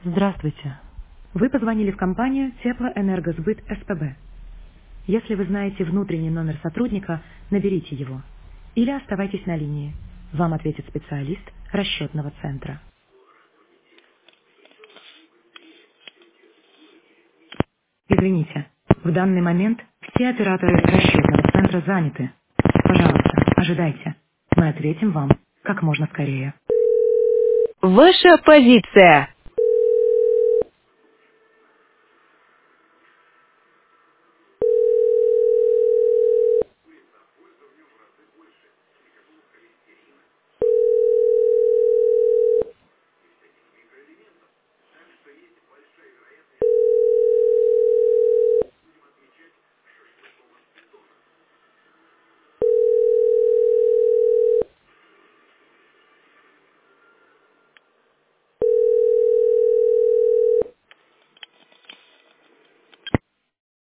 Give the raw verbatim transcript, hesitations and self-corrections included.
Здравствуйте. Вы позвонили в компанию Теплоэнергосбыт СПБ. Если вы знаете внутренний номер сотрудника, наберите его. Или оставайтесь на линии. Вам ответит специалист расчетного центра. Извините, в данный момент все операторы расчетного центра заняты. Пожалуйста, ожидайте. Мы ответим вам как можно скорее. Ваша позиция.